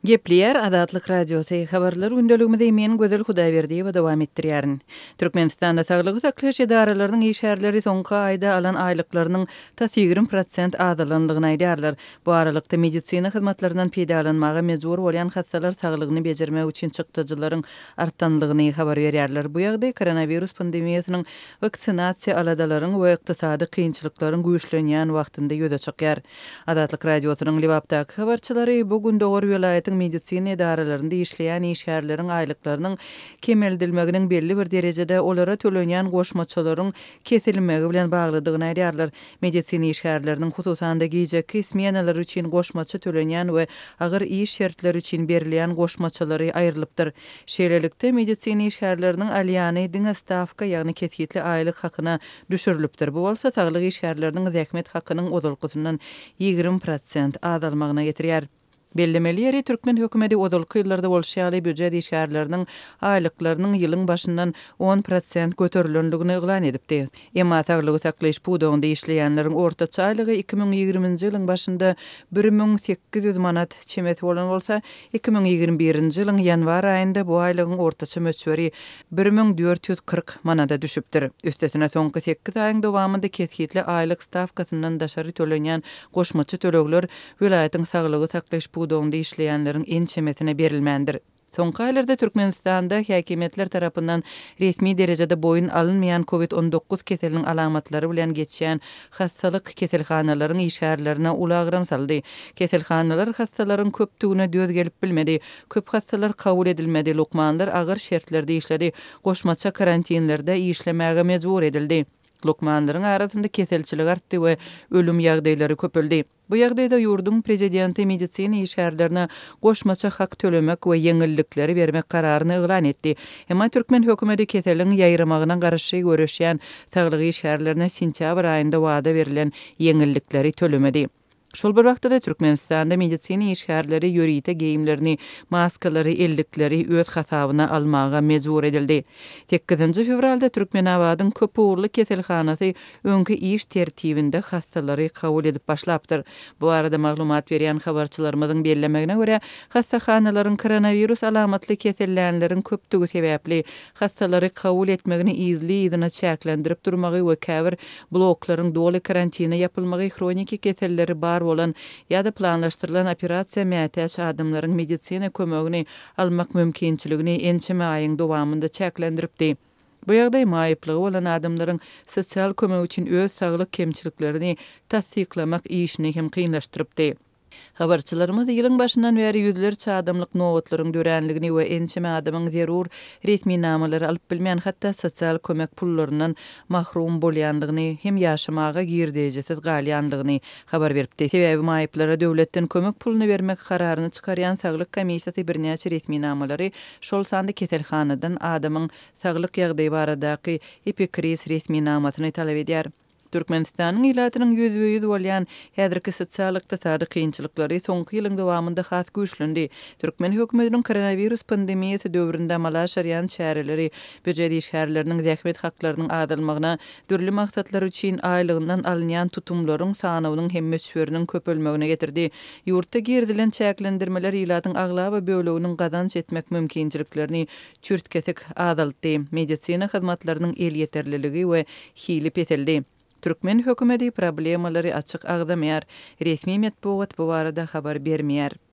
Gepleyer Adatlyk Radiosu habarlar gündəligimizde men Gözel Hudaýberdiýewa dowam etdirýärin. Türkmenistanda saglygy saklaş edaralarynyň işgärleri soňky aýda alan aýlyklarynyň ta 20% azalandygyny aýdýarlar. Bu aralykda medisina hyzmatlaryndan peýdalanmaga mejbur bolan hastalar saglygyny bejermek üçin çykdyjylaryň artdandygyny habar berýärler. Bu ýagdaý koronavirus pandemiýasynyň vaksinasiýa aladalaryň we ykdysady kynçylyklaryň güýçlenýän wagtynda ýöze çykýar. Adatlyk Radiosynyň Libapdaky habarçylary bu gün dogry welaýatyň medisina edaralarynda işleýän işgärleriň aýlyklarynyň kemeldilmeginiň belli bir derejede olara tölenýän goşmaçylaryň kesilmegi bilen baglydygyny aýdýarlar. Medisina işgärleriniň hususanda giýjek ismiýanalar üçin goşmaçy tölenýän we agyr iş şertleri üçin berilýän goşmaçylary aýrylypdyr. Şeýlelikde medisina işgärleriniň alýany diňe stavka ýagny kesgitli aýlyk hakyna düşürilipdir. Bu bolsa saglyk işgärleriniň zähmet hakynyň odulkysyndan 20% azalmagyna getirýär. Bellemeleri Türkmen hökümeti odulky ýyllarda bolşýaly büdjet işgärleriniň aýlyklarynyň ýylyň başyndan 10% göterilendigini eglan edipdi. Emma saglygy saklaş puwdugynda işleýänleriň ortaça aýlygy 2020-nji ýylyň başynda 1800 manat çemet bolan bolsa, 2021-nji ýylyň ýanwar aýynda bu aýlygyň ortaça möçberi 1440 manata düşüpdir. Üstesine soňky 8 aýyň dowamında kesgitli aýlyk stavkasyndan daşary tölenýän goşmaçy tölegler welaýatyň saglygy saklaş puwdugynda işleýänleriň en çemetine berilmendir. Soňky aýlarda Türkmenistanda häkimetler tarapyndan resmi derejede boyun alınmayan COVID-19 keseliniň alamatlary bilen geçýän hastalyk keselhanalaryň işgärlerine ulagyram saldy. Keselhanalar hastalaryň köpdigine döz gelip bilmedi. Köp hastalar kabul edilmedi. Lokmanlar agyr şertlerde işledi. Goşmaça karantinlerde işlemäge mejbur edildi. Lokmanlaryň arasynda keselçilik artdy we ölüm ýagdaýlary köpeldi. Bu ýagdaýda ýurdun prezidenti medisina işgärlerine goşmaça hak tölemek we ýeňillikleri bermek kararyny eglan etdi. Emma Türkmen hökümeti keseliň ýaýramagyna garaşy görüşýän saglyk işgärlerine sentýabr aýynda wada berilen ýeňillikleri tölemedi. Şol bir wagtda Türkmenistanda medisina işgärleri ýörite geyimlerini, maskalary, ellikleri öz hasabyna almaga mejbur edildi. 8-nji fevralda Türkmenabadyň köp uğurly keselhanasy öňkü iş tertibinde hastalary kabul edip başlapdyr. Bu arada maglumat berýän habarçylarymyzyň bellemegine görä, hastahanalaryň koronavirus alamatly kesellänleriň köpdigi sebäpli hastalary kabul etmegini izli-izine çäklendirip durmagy we käbir bloklaryň doly karantina ýapylmagy kroniki keselleri bar bolan ýa-da planlaşdyrylan operasiýa mätäç adamlaryň medisina kömegini almak mümkinçiligini ençeme aýyň dowamında çäklendiripdi. Bu ýagdaý maýyplygy bolan adamlaryň sosial kömek üçin öz saglyk kemçiliklerini tasdiklamak işini hem kynlaşdyrypdy. Habarçylarymyz ýylyň başyndan bäri ýüzlerçe adamlyk nowatlaryň dörenligini we ençeme adamyň zerur resmi namalary alyp bilmeýän hatda sosial kömek pullarynyň mahrum bolýandygyny hem ýaşamaga girdejesiz galýandygyny habar beripdi. Sebäbi maýyplara döwletden kömek pulunu bermek kararyny çykarýan saglyk komissiýasy birnäçe resmi namalary şol sandy keselhanadan adamyň saglyk ýagdaýy baradaky epikris resmi namatyny talap edýär. Türkmenistanyň ýylatynyň ýüzüýüz bolýan häzirki sosial ykdysady kynçylyklary soňky ýylyň dowamında has güýçlendi. Türkmen hökümetiniň koronavirus pandemiýasy döwründe amala aşyrýan çäreleri büdjet işgärleriniň zähmet haklarynyň adalmagyna, dürli maksatlar üçin aýlygyndan alynýan tutumlaryň sanawynyň hem möçberiniň köpelmegine getirdi. Ýurtda girdilen çäklendirmeler ýylatyň agla we böleginiň gazanç etmek mümkinçiliklerini çürtkesik azaltdy. Medisina hyzmatlarynyň el ýeterliligi we hilip etildi. Türkmen hökümeti problemalary açyk agdamýar, resmi metbuat bu barada habar bermeýär.